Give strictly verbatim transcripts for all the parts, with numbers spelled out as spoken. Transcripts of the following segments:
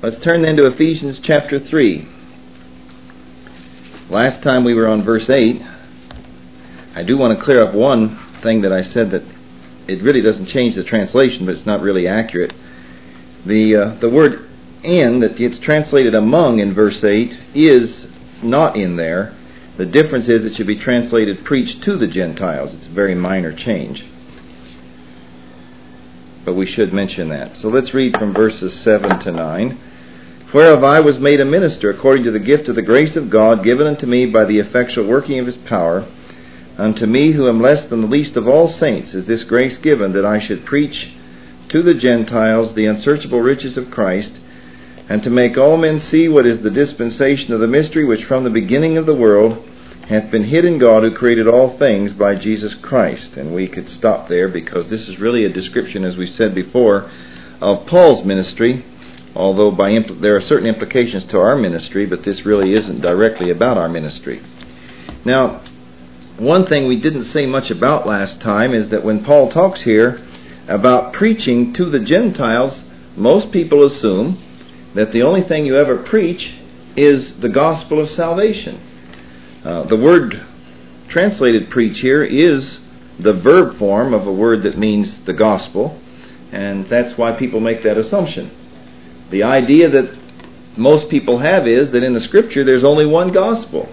Let's turn then to Ephesians chapter three. Last time we were on verse eight. I do want to clear up one thing that I said, that it really doesn't change the translation, but it's not really accurate. The uh, the word "in" that gets translated "among" in verse eight is not in there. The difference is it should be translated "preached to the Gentiles." It's a very minor change, but we should mention that. So let's read from verses seven to nine. "Whereof I was made a minister according to the gift of the grace of God given unto me by the effectual working of his power. Unto me, who am less than the least of all saints, is this grace given, that I should preach to the Gentiles the unsearchable riches of Christ, and to make all men see what is the dispensation of the mystery which from the beginning of the world hath been hid in God, who created all things by Jesus Christ." And we could stop there, because this is really a description, as we said before, of Paul's ministry, although by impl- there are certain implications to our ministry, but this really isn't directly about our ministry. Now, one thing we didn't say much about last time is that when Paul talks here about preaching to the Gentiles, most people assume that the only thing you ever preach is the gospel of salvation. Uh, the word translated "preach" here is the verb form of a word that means the gospel, and that's why people make that assumption. The idea that most people have is that in the Scripture there's only one gospel.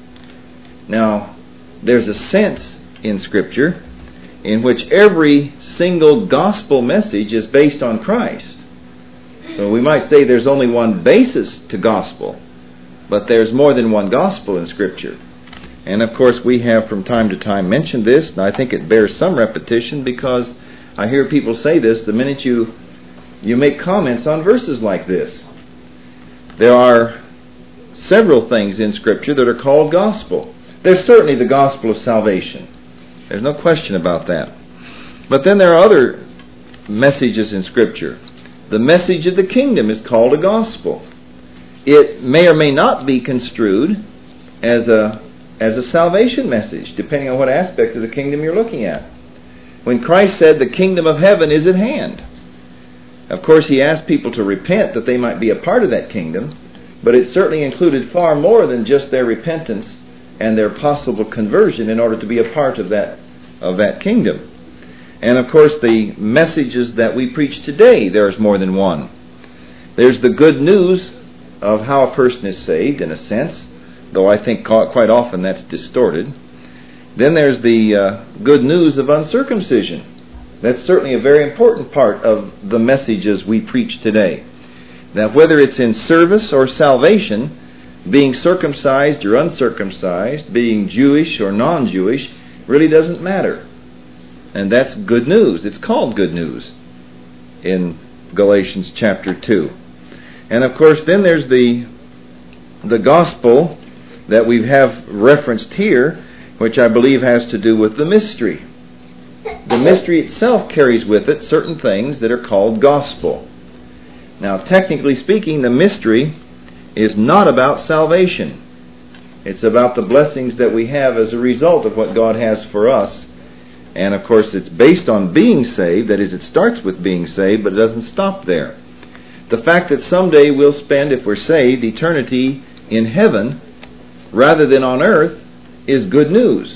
Now, there's a sense in Scripture in which every single gospel message is based on Christ. So we might say there's only one basis to gospel, but there's more than one gospel in Scripture. And of course we have from time to time mentioned this, and I think it bears some repetition, because I hear people say this the minute you you make comments on verses like this. There are several things in Scripture that are called gospel. There's certainly the gospel of salvation. There's no question about that. But then there are other messages in Scripture. The message of the kingdom is called a gospel. It may or may not be construed as a as a salvation message, depending on what aspect of the kingdom you're looking at. When Christ said the kingdom of heaven is at hand, of course he asked people to repent that they might be a part of that kingdom, but it certainly included far more than just their repentance and their possible conversion in order to be a part of that of that kingdom. And of course the messages that we preach today, there's more than one. There's the good news of how a person is saved, in a sense, though I think quite often that's distorted. Then there's the uh, good news of uncircumcision. That's certainly a very important part of the messages we preach today. Now, whether it's in service or salvation, being circumcised or uncircumcised, being Jewish or non-Jewish, really doesn't matter. And that's good news. It's called good news in Galatians chapter two. And of course, then there's the the gospel that we have referenced here, which I believe has to do with the mystery. The mystery itself carries with it certain things that are called gospel. Now, technically speaking, the mystery is not about salvation. It's about the blessings that we have as a result of what God has for us. And of course, it's based on being saved. That is, it starts with being saved, but it doesn't stop there. The fact that someday we'll spend, if we're saved, eternity in heaven rather than on earth is good news.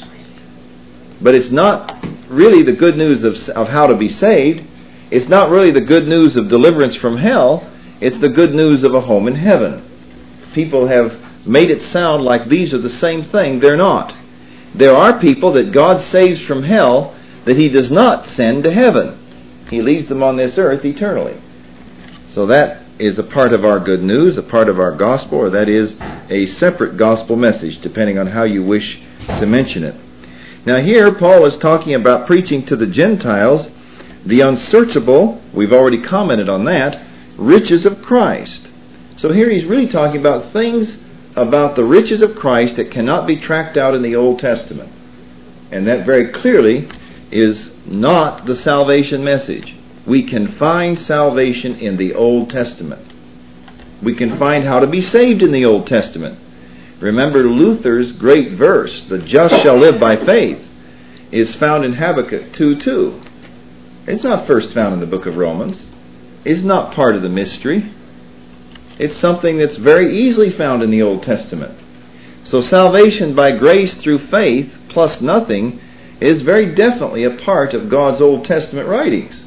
But it's not really the good news of, of how to be saved. It's not really the good news of deliverance from hell. It's the good news of a home in heaven. People have made it sound like these are the same thing. They're not. There are people that God saves from hell that He does not send to heaven. He leaves them on this earth eternally. So that is a part of our good news, a part of our gospel, or that is a separate gospel message, depending on how you wish to mention it. Now here, Paul is talking about preaching to the Gentiles the unsearchable, we've already commented on that, riches of Christ. So here he's really talking about things about the riches of Christ that cannot be tracked out in the Old Testament. And that very clearly is not the salvation message. We can find salvation in the Old Testament. We can find how to be saved in the Old Testament. Remember Luther's great verse, "The just shall live by faith," is found in Habakkuk two two. It's not first found in the book of Romans. It's not part of the mystery. It's something that's very easily found in the Old Testament. So salvation by grace through faith plus nothing is very definitely a part of God's Old Testament writings.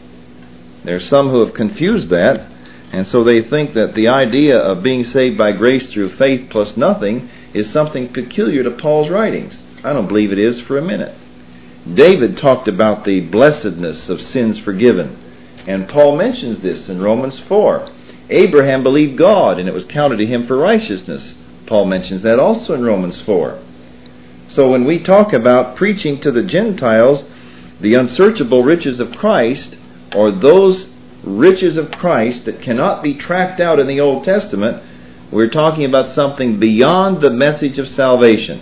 There are some who have confused that, and so they think that the idea of being saved by grace through faith plus nothing is something peculiar to Paul's writings. I don't believe it is for a minute. David talked about the blessedness of sins forgiven, and Paul mentions this in Romans four. Abraham believed God, and it was counted to him for righteousness. Paul mentions that also in Romans four. So when we talk about preaching to the Gentiles the unsearchable riches of Christ, or those riches of Christ that cannot be tracked out in the Old Testament, we're talking about something beyond the message of salvation.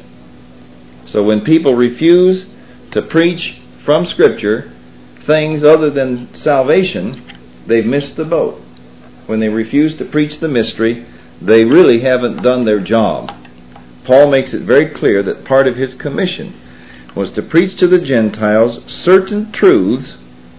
So when people refuse to preach from Scripture things other than salvation, they've missed the boat. When they refuse to preach the mystery, they really haven't done their job. Paul makes it very clear that part of his commission was to preach to the Gentiles certain truths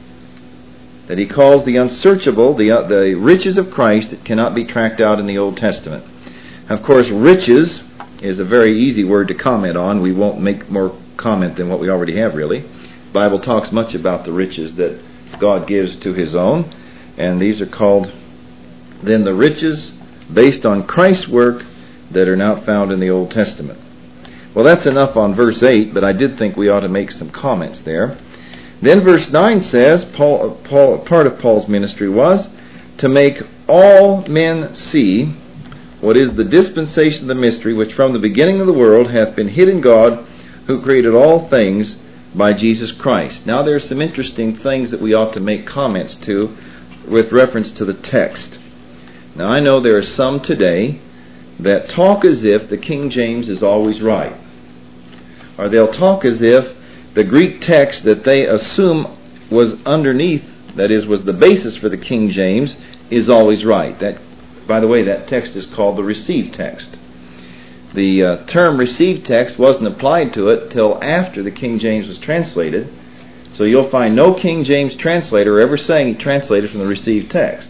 that he calls the unsearchable, the, uh, the riches of Christ that cannot be tracked out in the Old Testament. Of course, riches is a very easy word to comment on. We won't make more comment than what we already have, really. The Bible talks much about the riches that God gives to His own, and these are called then the riches based on Christ's work that are not found in the Old Testament. Well, that's enough on verse eight, but I did think we ought to make some comments there. Then verse nine says, Paul, Paul, part of Paul's ministry was to make all men see what is the dispensation of the mystery, which from the beginning of the world hath been hid in God, who created all things by Jesus Christ. Now there are some interesting things that we ought to make comments to with reference to the text. Now I know there are some today that talk as if the King James is always right. Or they'll talk as if the Greek text that they assume was underneath, that is, was the basis for the King James, is always right. That, by the way, that text is called the received text. The uh, term received text wasn't applied to it till after the King James was translated. So you'll find no King James translator ever saying he translated from the received text.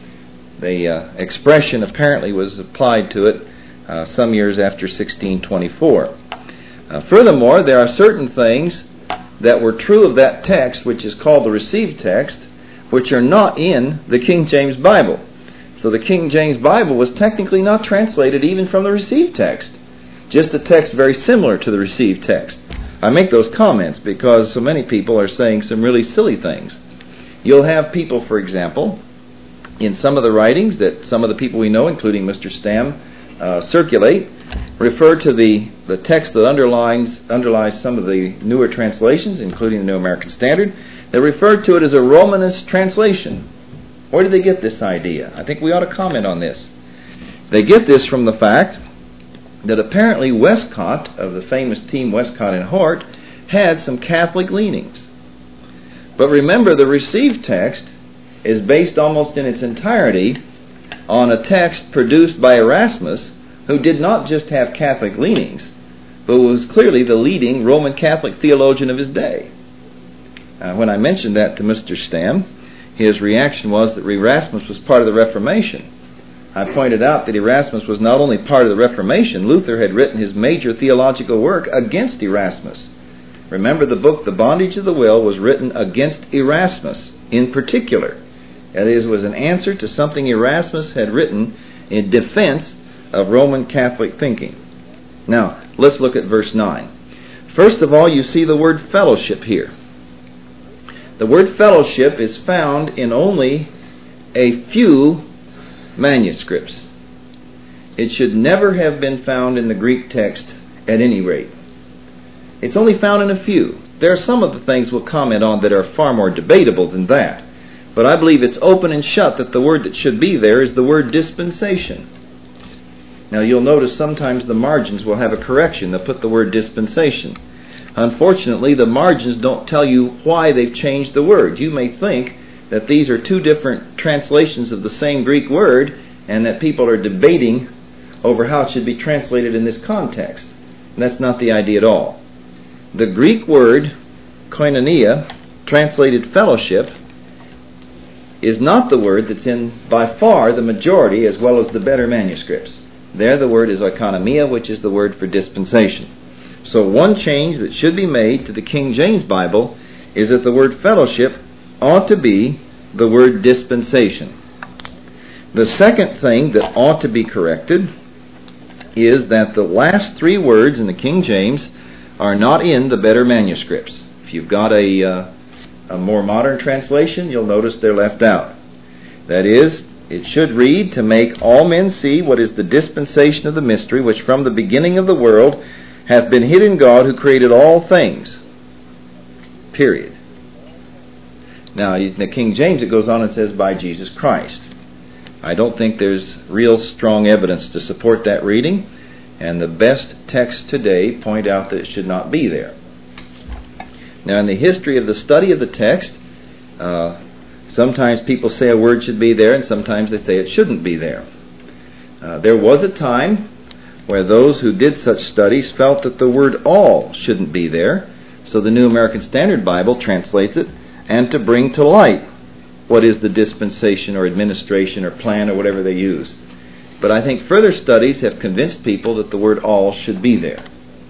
The uh, expression apparently was applied to it uh, some years after sixteen twenty-four. Uh, furthermore, there are certain things that were true of that text, which is called the received text, which are not in the King James Bible. So the King James Bible was technically not translated even from the received text, just a text very similar to the received text. I make those comments because so many people are saying some really silly things. You'll have people, for example, in some of the writings that some of the people we know, including Mister Stam, uh, circulate, refer to the, the text that underlines underlies some of the newer translations, including the New American Standard. They refer to it as a Romanist translation. Where did they get this idea? I think we ought to comment on this. They get this from the fact that apparently Westcott, of the famous team Westcott and Hort, had some Catholic leanings. But remember, the received text is based almost in its entirety on a text produced by Erasmus, who did not just have Catholic leanings, but was clearly the leading Roman Catholic theologian of his day. Uh, when I mentioned that to Mister Stam, his reaction was that Erasmus was part of the Reformation. I pointed out that Erasmus was not only part of the Reformation, Luther had written his major theological work against Erasmus. Remember, the book The Bondage of the Will was written against Erasmus in particular. That is, was an answer to something Erasmus had written in defense of Roman Catholic thinking. Now, let's look at verse nine. First of all, you see the word fellowship here. The word fellowship is found in only a few manuscripts. It should never have been found in the Greek text at any rate. It's only found in a few. There are some of the things we'll comment on that are far more debatable than that. But I believe it's open and shut that the word that should be there is the word dispensation. Now you'll notice sometimes the margins will have a correction. They'll put the word dispensation. Unfortunately, the margins don't tell you why they've changed the word. You may think that these are two different translations of the same Greek word and that people are debating over how it should be translated in this context. And that's not the idea at all. The Greek word koinonia, translated fellowship, is not the word that's in by far the majority as well as the better manuscripts. There the word is oikonomia, which is the word for dispensation. So one change that should be made to the King James Bible is that the word fellowship ought to be the word dispensation. The second thing that ought to be corrected is that the last three words in the King James are not in the better manuscripts. If you've got a, uh, a more modern translation, you'll notice they're left out. That is, it should read, to make all men see what is the dispensation of the mystery, which from the beginning of the world hath been hid in God, who created all things. Period. Now, in the King James, it goes on and says, by Jesus Christ. I don't think there's real strong evidence to support that reading, and the best texts today point out that it should not be there. Now, in the history of the study of the text, uh, sometimes people say a word should be there, and sometimes they say it shouldn't be there. Uh, there was a time where those who did such studies felt that the word all shouldn't be there, so the New American Standard Bible translates it, and to bring to light what is the dispensation or administration or plan or whatever they use. But I think further studies have convinced people that the word all should be there.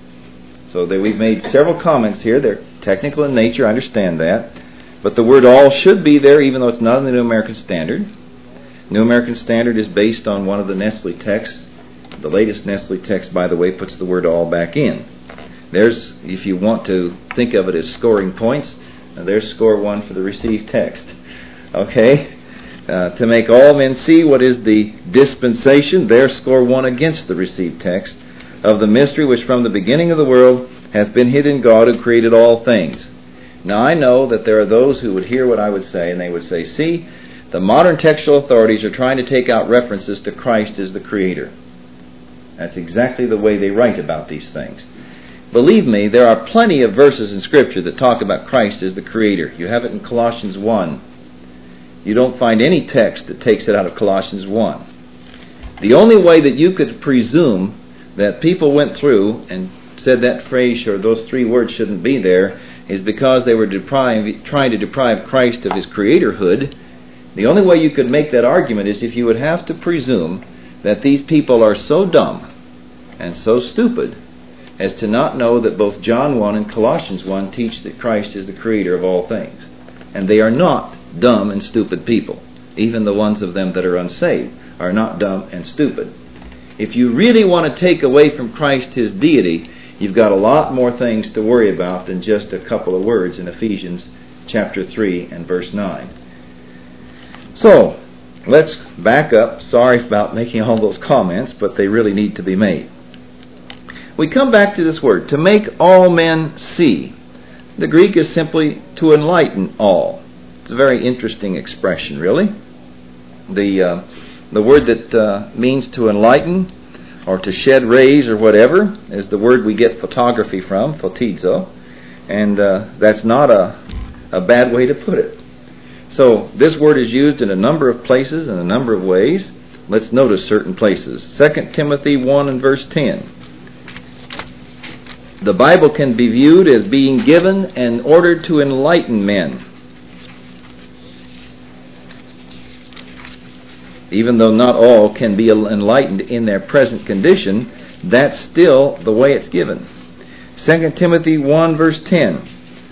So that we've made several comments here. They're technical in nature, I understand that. But the word all should be there, even though it's not in the New American Standard. New American Standard is based on one of the Nestle texts. The latest Nestle text, by the way, puts the word all back in. There's, if you want to think of it as scoring points, there's score one for the received text. Okay? Uh, to make all men see what is the dispensation, there score one against the received text, of the mystery which from the beginning of the world hath been hid in God, who created all things. Now I know that there are those who would hear what I would say, and they would say, see, the modern textual authorities are trying to take out references to Christ as the Creator. That's exactly the way they write about these things. Believe me, there are plenty of verses in Scripture that talk about Christ as the Creator. You have it in Colossians one. You don't find any text that takes it out of Colossians one. The only way that you could presume that people went through and said that phrase or those three words shouldn't be there is because they were deprive, trying to deprive Christ of His creatorhood. The only way you could make that argument is if you would have to presume that these people are so dumb and so stupid as to not know that both John one and Colossians one teach that Christ is the Creator of all things. And they are not dumb and stupid people. Even the ones of them that are unsaved are not dumb and stupid. If you really want to take away from Christ His deity, you've got a lot more things to worry about than just a couple of words in Ephesians chapter three and verse nine. So, let's back up. Sorry about making all those comments, but they really need to be made. We come back to this word, to make all men see. The Greek is simply to enlighten all. It's a very interesting expression, really. The uh, the word that uh, means to enlighten or to shed rays or whatever is the word we get photography from, photizo, and uh, that's not a, a bad way to put it. So this word is used in a number of places in a number of ways. Let's notice certain places. Second Timothy one and verse ten. The Bible can be viewed as being given and ordered to enlighten men. Even though not all can be enlightened in their present condition, that's still the way it's given. Second Timothy one verse ten.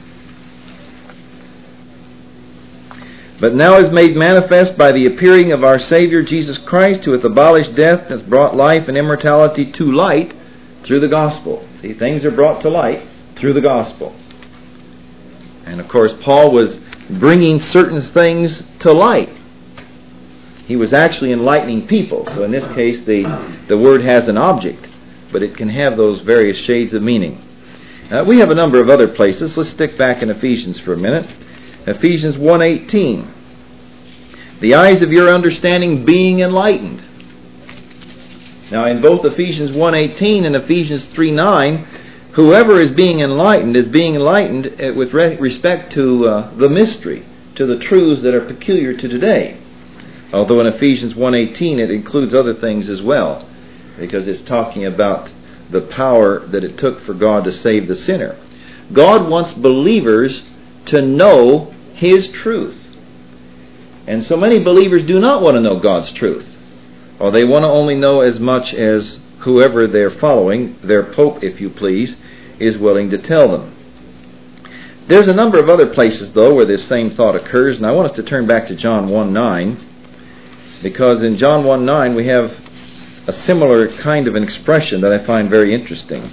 But now is made manifest by the appearing of our Savior Jesus Christ, who hath abolished death, and hath brought life and immortality to light through the gospel. See, things are brought to light through the gospel. And of course, Paul was bringing certain things to light. He was actually enlightening people. So in this case, the, the word has an object, but it can have those various shades of meaning. Uh, we have a number of other places. Let's stick back in Ephesians for a minute. Ephesians one eighteen. The eyes of your understanding being enlightened. Now in both Ephesians one eighteen and Ephesians three nine, whoever is being enlightened is being enlightened with respect to uh, the mystery, to the truths that are peculiar to today. Although in Ephesians one eighteen it includes other things as well, because it's talking about the power that it took for God to save the sinner. God wants believers to know His truth. And so many believers do not want to know God's truth, or they want to only know as much as whoever they're following, their pope, if you please, is willing to tell them. There's a number of other places, though, where this same thought occurs, and I want us to turn back to John one nine, because in John one nine we have a similar kind of an expression that I find very interesting.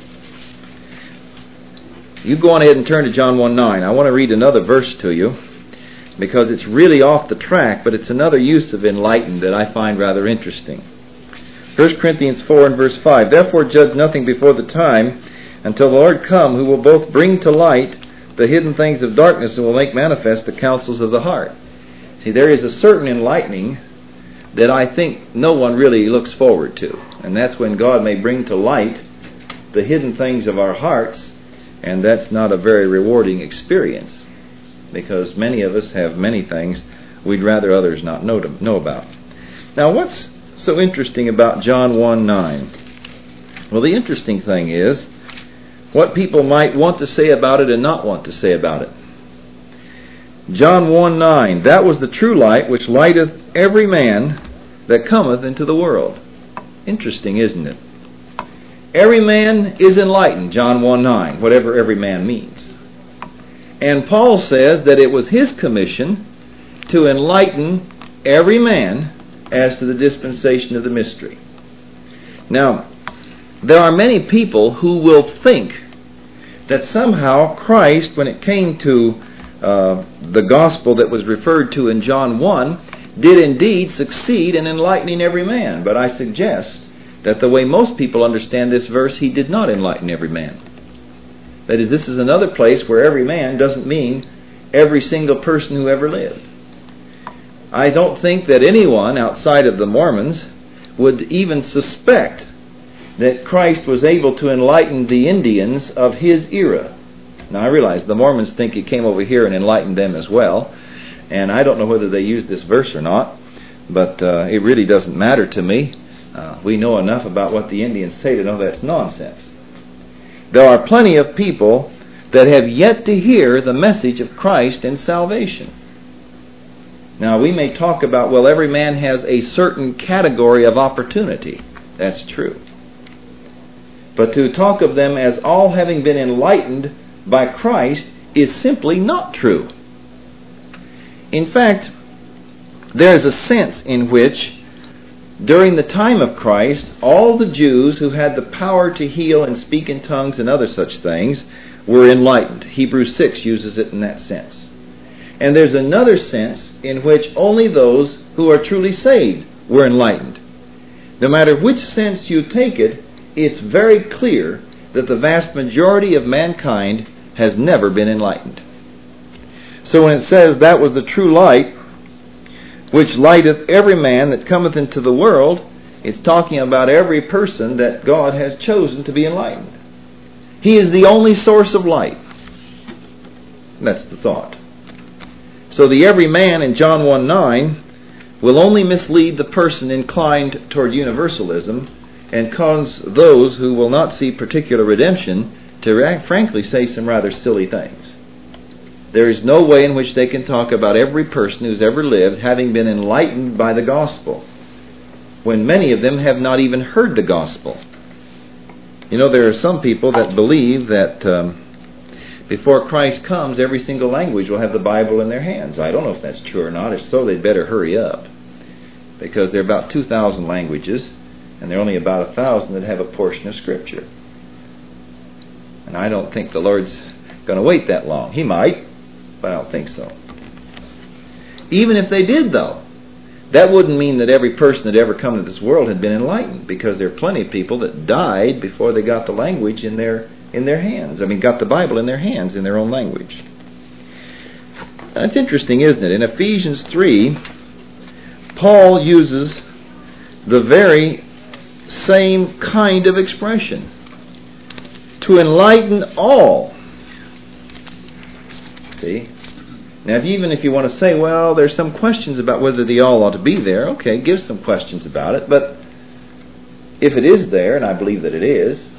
You go on ahead and turn to John one nine. I want to read another verse to you, because it's really off the track, but it's another use of enlightened that I find rather interesting. First Corinthians four and verse five, "Therefore judge nothing before the time, until the Lord come, who will both bring to light the hidden things of darkness and will make manifest the counsels of the heart." See, there is a certain enlightening that I think no one really looks forward to, and that's when God may bring to light the hidden things of our hearts, and that's not a very rewarding experience, because many of us have many things we'd rather others not know, to, know about. Now, what's so interesting about John one nine? Well, the interesting thing is what people might want to say about it and not want to say about it. John one nine, "That was the true light which lighteth every man that cometh into the world." Interesting, isn't it? Every man is enlightened, John one nine, whatever every man means. And Paul says that it was his commission to enlighten every man as to the dispensation of the mystery. Now, there are many people who will think that somehow Christ, when it came to uh, the gospel that was referred to in John one, did indeed succeed in enlightening every man. But I suggest that the way most people understand this verse, he did not enlighten every man. That is, this is another place where every man doesn't mean every single person who ever lived. I don't think that anyone outside of the Mormons would even suspect that Christ was able to enlighten the Indians of his era. Now, I realize the Mormons think he came over here and enlightened them as well, and I don't know whether they use this verse or not, but uh, it really doesn't matter to me. Uh, we know enough about what the Indians say to know that's nonsense. There are plenty of people that have yet to hear the message of Christ and salvation. Now, we may talk about, well, every man has a certain category of opportunity. That's true. But to talk of them as all having been enlightened by Christ is simply not true. In fact, there is a sense in which, during the time of Christ, all the Jews who had the power to heal and speak in tongues and other such things were enlightened. Hebrews six uses it in that sense. And there's another sense in which only those who are truly saved were enlightened. No matter which sense you take it, it's very clear that the vast majority of mankind has never been enlightened. So when it says that was the true light which lighteth every man that cometh into the world, it's talking about every person that God has chosen to be enlightened. He is the only source of light. That's the thought. So the every man in John one nine will only mislead the person inclined toward universalism and cause those who will not see particular redemption to frankly say some rather silly things. There is no way in which they can talk about every person who's ever lived having been enlightened by the gospel, when many of them have not even heard the gospel. You know, there are some people that believe that um, before Christ comes, every single language will have the Bible in their hands. I don't know if that's true or not. If so, they'd better hurry up, because there are about two thousand languages, and there are only about one thousand that have a portion of Scripture. And I don't think the Lord's going to wait that long. He might, but I don't think so. Even if they did, though, that wouldn't mean that every person that ever come to this world had been enlightened, because there are plenty of people that died before they got the language in their in their hands. I mean, got the Bible in their hands in their own language. That's interesting, isn't it? In Ephesians three, Paul uses the very same kind of expression. To enlighten all. See? Now, if you, even if you want to say, well, there's some questions about whether the all ought to be there, okay, give some questions about it. But if it is there, and I believe that it is,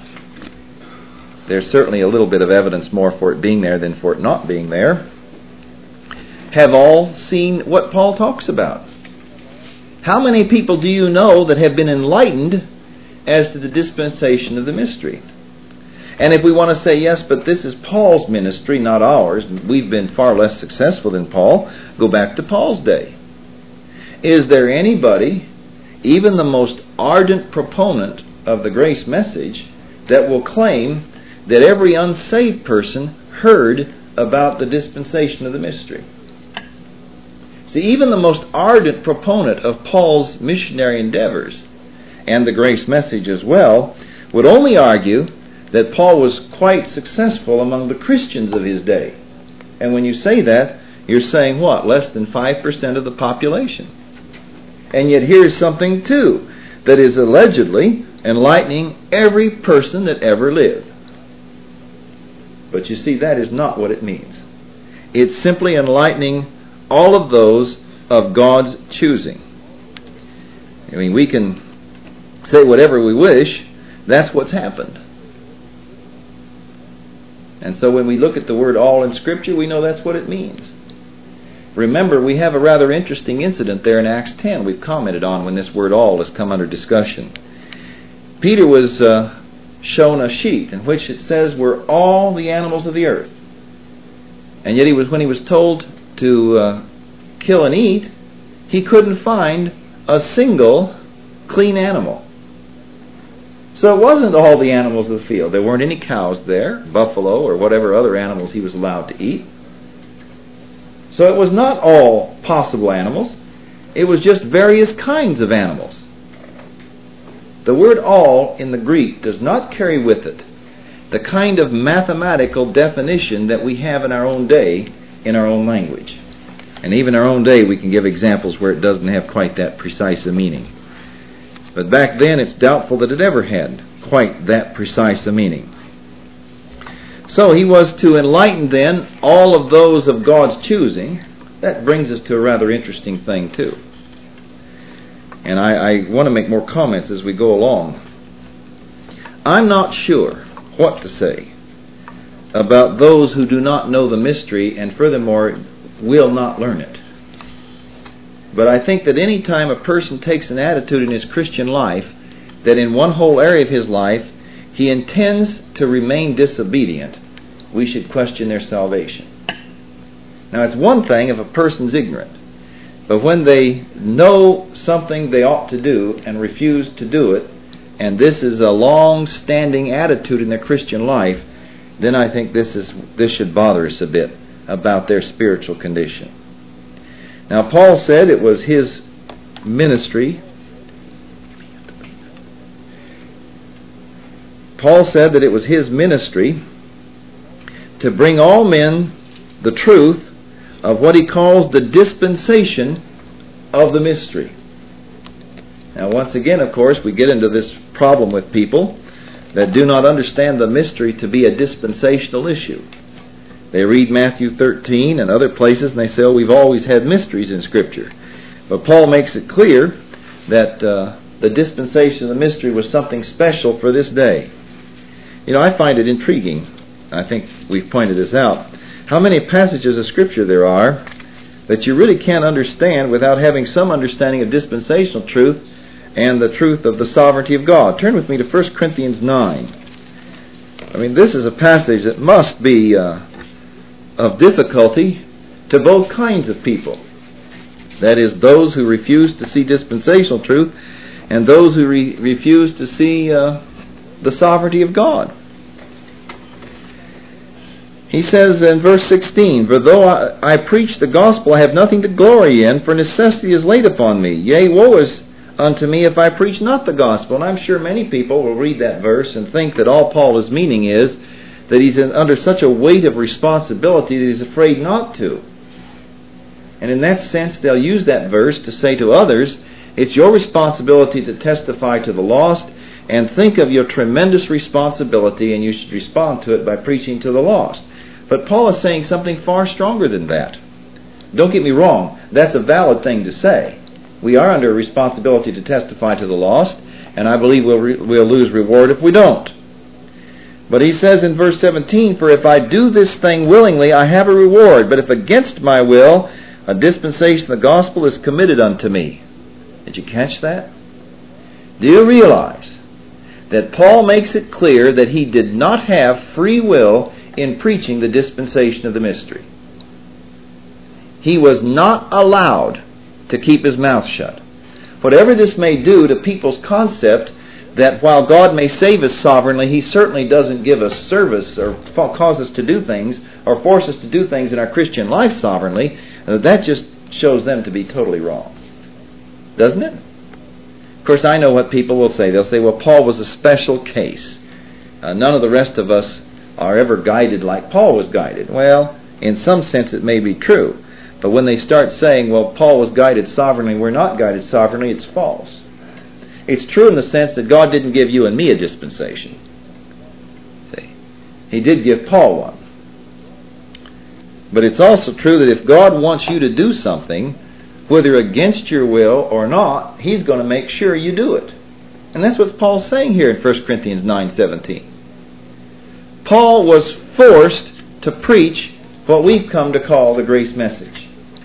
there's certainly a little bit of evidence more for it being there than for it not being there. have all seen what Paul talks about. How many people do you know that have been enlightened as to the dispensation of the mystery? And if we want to say, yes, but this is Paul's ministry, not ours, we've been far less successful than Paul, go back to Paul's day. Is there anybody, even the most ardent proponent of the grace message, that will claim that every unsaved person heard about the dispensation of the mystery? See, even the most ardent proponent of Paul's missionary endeavors, and the grace message as well, would only argue that Paul was quite successful among the Christians of his day. And when you say that, you're saying what? Less than five percent of the population. And yet here's something too that is allegedly enlightening every person that ever lived. But you see, that is not what it means. It's simply enlightening all of those of God's choosing. I mean, we can say whatever we wish. That's what's happened. And so when we look at the word all in Scripture, we know that's what it means. Remember, we have a rather interesting incident there in Acts ten we've commented on when this word all has come under discussion. Peter was uh, shown a sheet in which it says were all the animals of the earth. And yet he was when he was told to uh, kill and eat, he couldn't find a single clean animal. So it wasn't all the animals of the field. There weren't any cows there, buffalo, or whatever other animals he was allowed to eat. So it was not all possible animals. It was just various kinds of animals. The word all in the Greek does not carry with it the kind of mathematical definition that we have in our own day in our own language. And even in our own day we can give examples where it doesn't have quite that precise a meaning. But back then it's doubtful that it ever had quite that precise a meaning. So he was to enlighten then all of those of God's choosing. That brings us to a rather interesting thing too. And I, I want to make more comments as we go along. I'm not sure what to say about those who do not know the mystery and furthermore will not learn it. But I think that any time a person takes an attitude in his Christian life that in one whole area of his life he intends to remain disobedient, we should question their salvation. Now it's one thing if a person's ignorant, but when they know something they ought to do and refuse to do it, and this is a long-standing attitude in their Christian life, then I think this is this should bother us a bit about their spiritual condition. Now Paul said it was his ministry. Paul said that it was his ministry to bring all men the truth of what he calls the dispensation of the mystery. Now once again, of course, we get into this problem with people that do not understand the mystery to be a dispensational issue. They read Matthew thirteen and other places and they say, oh, we've always had mysteries in Scripture. But Paul makes it clear that uh, the dispensation of the mystery was something special for this day. You know, I find it intriguing. I think we've pointed this out. How many passages of Scripture there are that you really can't understand without having some understanding of dispensational truth and the truth of the sovereignty of God. Turn with me to First Corinthians nine. I mean, this is a passage that must be uh, of difficulty to both kinds of people. That is, those who refuse to see dispensational truth and those who re- refuse to see uh, the sovereignty of God. He says in verse sixteen, for though I, I preach the gospel, I have nothing to glory in, for necessity is laid upon me. Yea, woe is unto me if I preach not the gospel. And I'm sure many people will read that verse and think that all Paul is meaning is that he's in, under such a weight of responsibility that he's afraid not to. And in that sense, they'll use that verse to say to others, it's your responsibility to testify to the lost, and think of your tremendous responsibility, and you should respond to it by preaching to the lost. But Paul is saying something far stronger than that. Don't get me wrong, that's a valid thing to say. We are under a responsibility to testify to the lost, and I believe we'll, re- we'll lose reward if we don't. But he says in verse seventeen, "For if I do this thing willingly, I have a reward. But if against my will, a dispensation of the gospel is committed unto me." Did you catch that? Do you realize that Paul makes it clear that he did not have free will in preaching the dispensation of the mystery? He was not allowed to keep his mouth shut. Whatever this may do to people's concept that while God may save us sovereignly, He certainly doesn't give us service or cause us to do things or force us to do things in our Christian life sovereignly, that just shows them to be totally wrong. Doesn't it? Of course, I know what people will say. They'll say, well, Paul was a special case. Uh, none of the rest of us are ever guided like Paul was guided. Well, in some sense it may be true. But when they start saying, well, Paul was guided sovereignly, we're not guided sovereignly, it's false. It's true in the sense that God didn't give you and me a dispensation. See, He did give Paul one. But it's also true that if God wants you to do something, whether against your will or not, He's going to make sure you do it. And that's what Paul's saying here in First Corinthians nine seventeen. Paul was forced to preach what we've come to call the grace message.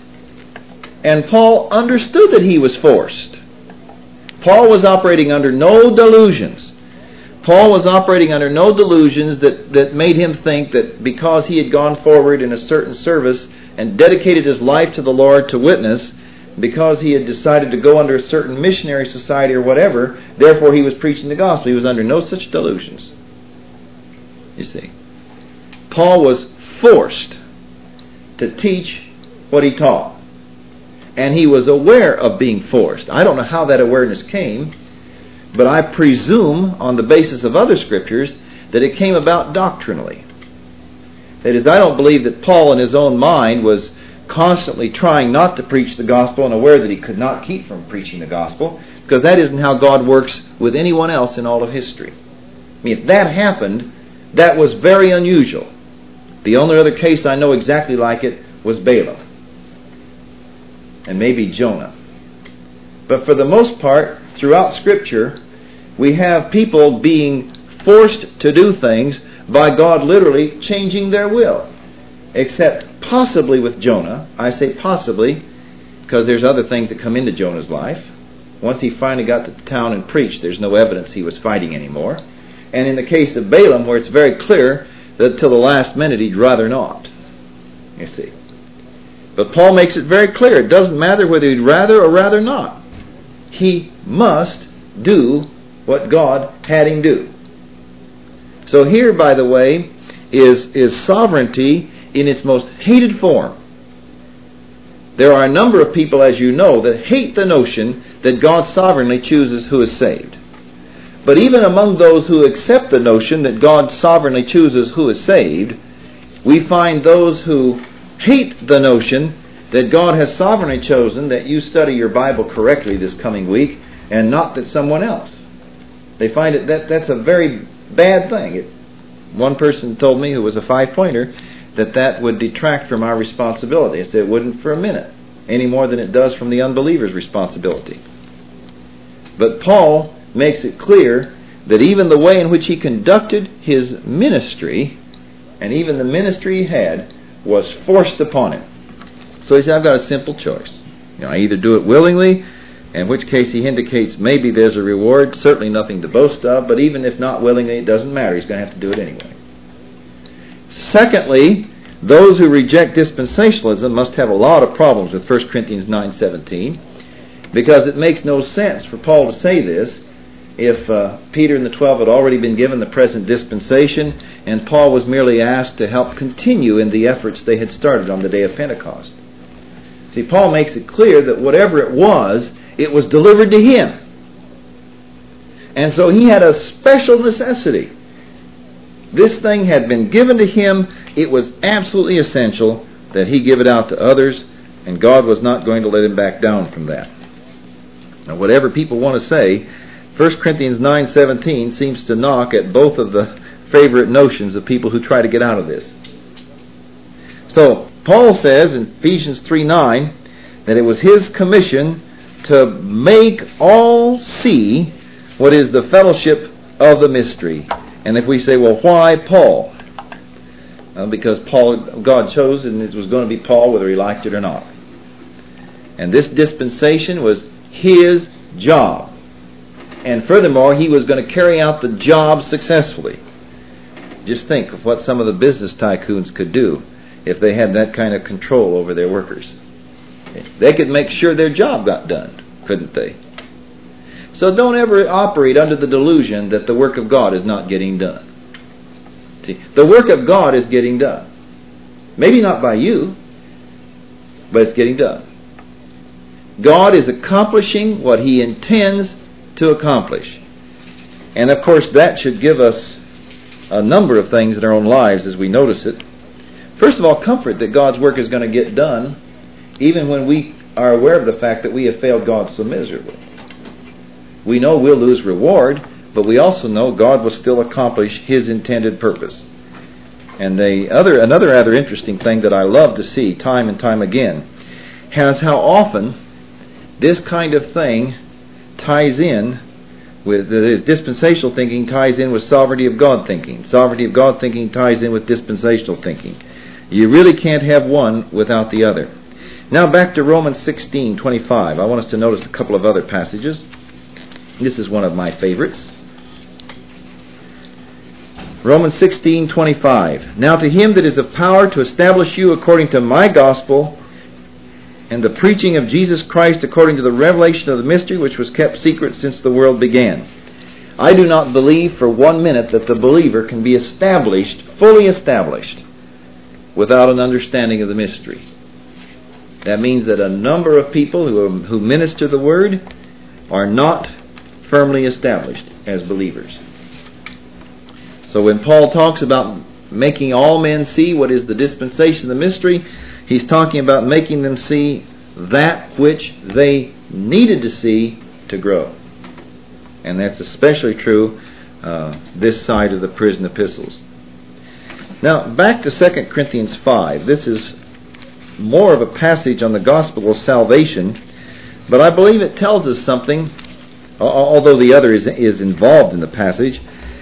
And Paul understood that he was forced. Paul was operating under no delusions. Paul was operating under no delusions that, that made him think that because he had gone forward in a certain service and dedicated his life to the Lord to witness, because he had decided to go under a certain missionary society or whatever, therefore he was preaching the gospel. He was under no such delusions. You see, Paul was forced to teach what he taught. And he was aware of being forced. I don't know how that awareness came, but I presume on the basis of other scriptures that it came about doctrinally. That is, I don't believe that Paul in his own mind was constantly trying not to preach the gospel and aware that he could not keep from preaching the gospel, because that isn't how God works with anyone else in all of history. I mean, if that happened, that was very unusual. The only other case I know exactly like it was Balaam. And maybe Jonah. But for the most part, throughout Scripture, we have people being forced to do things by God literally changing their will. Except possibly with Jonah. I say possibly because there's other things that come into Jonah's life. Once he finally got to town and preached, there's no evidence he was fighting anymore. And in the case of Balaam, where it's very clear that till the last minute he'd rather not. You see. But Paul makes it very clear. It doesn't matter whether he'd rather or rather not. He must do what God had him do. So here, by the way, is, is sovereignty in its most hated form. There are a number of people, as you know, that hate the notion that God sovereignly chooses who is saved. But even among those who accept the notion that God sovereignly chooses who is saved, we find those who hate the notion that God has sovereignly chosen that you study your Bible correctly this coming week and not that someone else. They find it that that's a very bad thing. It, one person told me, who was a five-pointer, that that would detract from our responsibility. I said it wouldn't for a minute, any more than it does from the unbeliever's responsibility. But Paul makes it clear that even the way in which he conducted his ministry, and even the ministry he had, was forced upon him. So he said, I've got a simple choice. You know, I either do it willingly, in which case he indicates maybe there's a reward, certainly nothing to boast of, but even if not willingly, it doesn't matter. He's going to have to do it anyway. Secondly, those who reject dispensationalism must have a lot of problems with First Corinthians nine seventeen, because it makes no sense for Paul to say this if uh, Peter and the twelve had already been given the present dispensation and Paul was merely asked to help continue in the efforts they had started on the day of Pentecost. See, Paul makes it clear that whatever it was, it was delivered to him. And so he had a special necessity. This thing had been given to him. It was absolutely essential that he give it out to others, and God was not going to let him back down from that. Now, whatever people want to say, First Corinthians nine seventeen seems to knock at both of the favorite notions of people who try to get out of this. So, Paul says in Ephesians three nine that it was his commission to make all see what is the fellowship of the mystery, And if we say, well, why Paul? Uh, because Paul, God chose, and it was going to be Paul whether he liked it or not. And this dispensation was his job. And furthermore, he was going to carry out the job successfully. Just think of what some of the business tycoons could do if they had that kind of control over their workers. They could make sure their job got done, couldn't they? So don't ever operate under the delusion that the work of God is not getting done. See, the work of God is getting done. Maybe not by you, but it's getting done. God is accomplishing what He intends to accomplish. And of course that should give us a number of things in our own lives as we notice it. First of all, comfort that God's work is going to get done even when we are aware of the fact that we have failed God so miserably. We know we'll lose reward, but we also know God will still accomplish His intended purpose. And the other, another rather interesting thing that I love to see time and time again is how often this kind of thing ties in with, that is, dispensational thinking ties in with sovereignty of God thinking. Sovereignty of God thinking ties in with dispensational thinking. You really can't have one without the other. Now back to Romans sixteen twenty-five. I want us to notice a couple of other passages. This is one of my favorites. Romans sixteen twenty-five. Now to Him that is of power to establish you according to my gospel and the preaching of Jesus Christ according to the revelation of the mystery which was kept secret since the world began. I do not believe for one minute that the believer can be established, fully established, without an understanding of the mystery. That means that a number of people who, are, who minister the Word are not firmly established as believers. So when Paul talks about making all men see what is the dispensation of the mystery, he's talking about making them see that which they needed to see to grow. And that's especially true uh, this side of the prison epistles. Now, back to Second Corinthians five. This is more of a passage on the gospel of salvation, but I believe it tells us something, although the other is, is involved in the passage.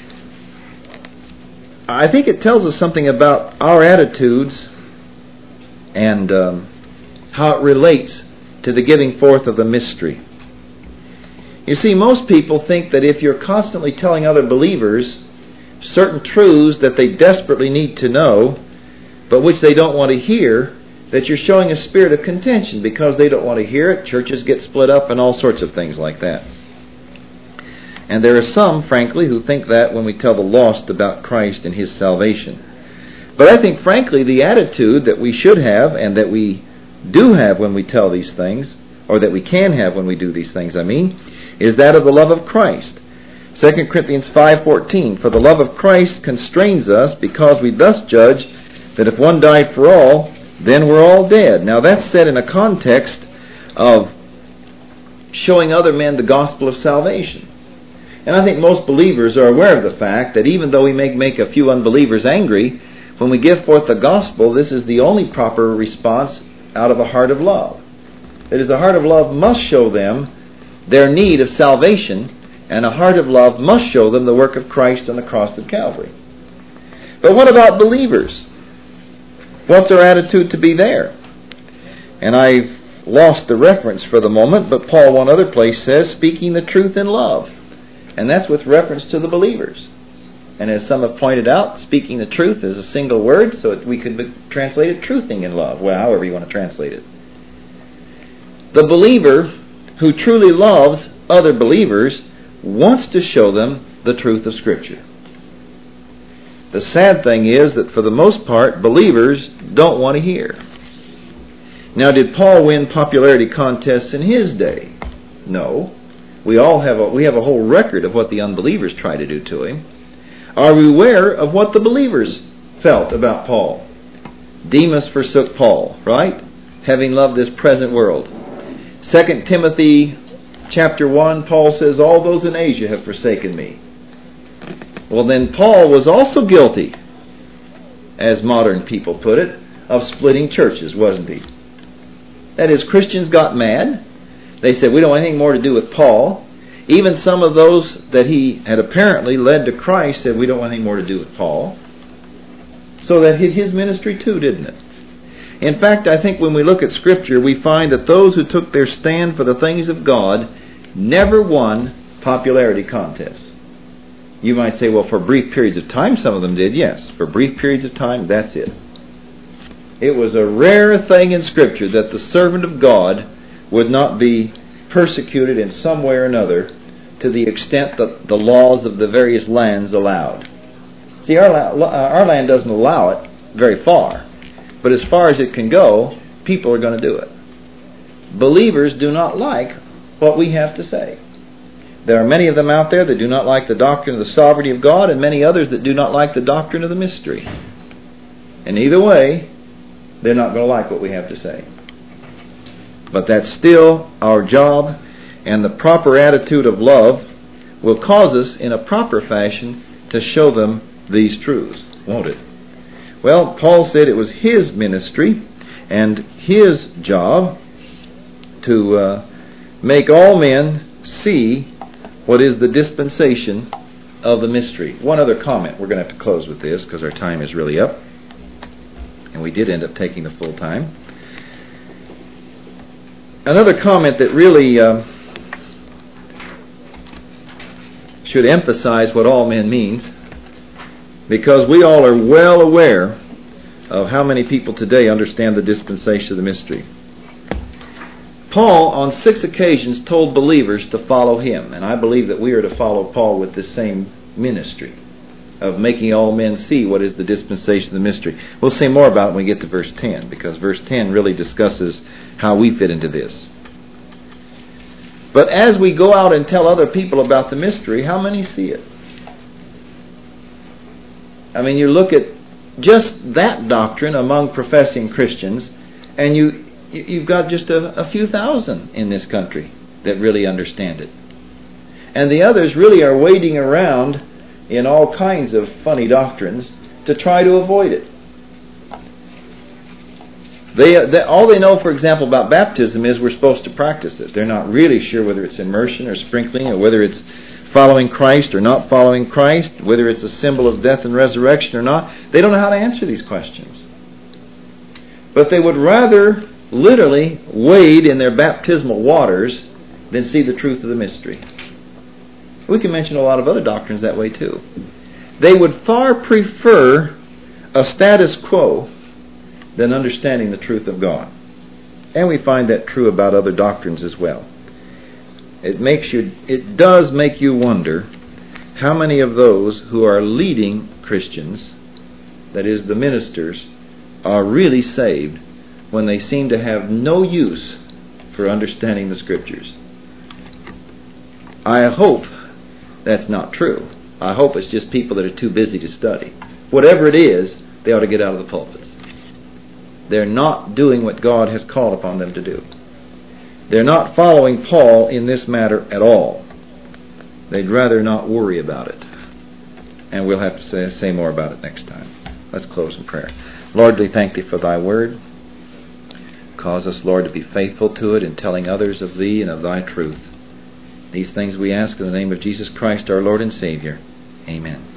I think it tells us something about our attitudes and um, how it relates to the giving forth of the mystery. You see, most people think that if you're constantly telling other believers certain truths that they desperately need to know, but which they don't want to hear, that you're showing a spirit of contention because they don't want to hear it. Churches get split up and all sorts of things like that. And there are some, frankly, who think that when we tell the lost about Christ and His salvation. But I think, frankly, the attitude that we should have and that we do have when we tell these things, or that we can have when we do these things, I mean, is that of the love of Christ. Second Corinthians five fourteen, for the love of Christ constrains us because we thus judge that if one died for all, then we're all dead. Now that's said in a context of showing other men the gospel of salvation. And I think most believers are aware of the fact that even though we may make a few unbelievers angry, when we give forth the gospel, this is the only proper response out of a heart of love. That is, a heart of love must show them their need of salvation, and a heart of love must show them the work of Christ on the cross of Calvary. But what about believers? What's our attitude to be there? And I've lost the reference for the moment, but Paul, one other place, says, speaking the truth in love. And that's with reference to the believers. And as some have pointed out, speaking the truth is a single word, so we could translate it truthing in love, well, however you want to translate it. The believer who truly loves other believers wants to show them the truth of Scripture. The sad thing is that for the most part, believers don't want to hear. Now, did Paul win popularity contests in his day? No. We all have a, we have a whole record of what the unbelievers try to do to him. Are we aware of what the believers felt about Paul? Demas forsook Paul, right? Having loved this present world. Second Timothy chapter one, Paul says, all those in Asia have forsaken me. Well, then Paul was also guilty, as modern people put it, of splitting churches, wasn't he? That is, Christians got mad. They said, we don't want anything more to do with Paul. Even some of those that he had apparently led to Christ said, we don't want anything more to do with Paul. So that hit his ministry too, didn't it? In fact, I think when we look at Scripture, we find that those who took their stand for the things of God never won popularity contests. You might say, well, for brief periods of time, some of them did. Yes, for brief periods of time, that's it. It was a rare thing in Scripture that the servant of God would not be persecuted in some way or another to the extent that the laws of the various lands allowed. See, our, our land doesn't allow it very far. But as far as it can go, people are going to do it. Believers do not like what we have to say. There are many of them out there that do not like the doctrine of the sovereignty of God, and many others that do not like the doctrine of the mystery. And either way, they're not going to like what we have to say. But that's still our job, and the proper attitude of love will cause us in a proper fashion to show them these truths, won't it? Well, Paul said it was his ministry and his job to uh, make all men see what is the dispensation of the mystery. One other comment. We're going to have to close with this because our time is really up. And we did end up taking the full time. Another comment that really uh, should emphasize what all men means, because we all are well aware of how many people today understand the dispensation of the mystery. Paul, on six occasions, told believers to follow him, and I believe that we are to follow Paul with the same ministry of making all men see what is the dispensation of the mystery. We'll say more about it when we get to verse ten, because verse ten really discusses how we fit into this. But as we go out and tell other people about the mystery, how many see it? I mean, you look at just that doctrine among professing Christians, and you you've got just a, a few thousand in this country that really understand it. And the others really are wading around in all kinds of funny doctrines to try to avoid it. They, they all they know, for example, about baptism is we're supposed to practice it. They're not really sure whether it's immersion or sprinkling, or whether it's following Christ or not following Christ, whether it's a symbol of death and resurrection or not. They don't know how to answer these questions. But they would rather literally wade in their baptismal waters than see the truth of the mystery. We can mention a lot of other doctrines that way too. They would far prefer a status quo than understanding the truth of God. And we find that true about other doctrines as well. It makes you, it does make you wonder how many of those who are leading Christians, that is the ministers, are really saved when they seem to have no use for understanding the Scriptures. I hope that's not true. I hope it's just people that are too busy to study. Whatever it is, they ought to get out of the pulpits. They're not doing what God has called upon them to do. They're not following Paul in this matter at all. They'd rather not worry about it. And we'll have to say, say more about it next time. Let's close in prayer. Lord, we thank Thee for Thy word. Cause us, Lord, to be faithful to it in telling others of Thee and of Thy truth. These things we ask in the name of Jesus Christ, our Lord and Savior. Amen.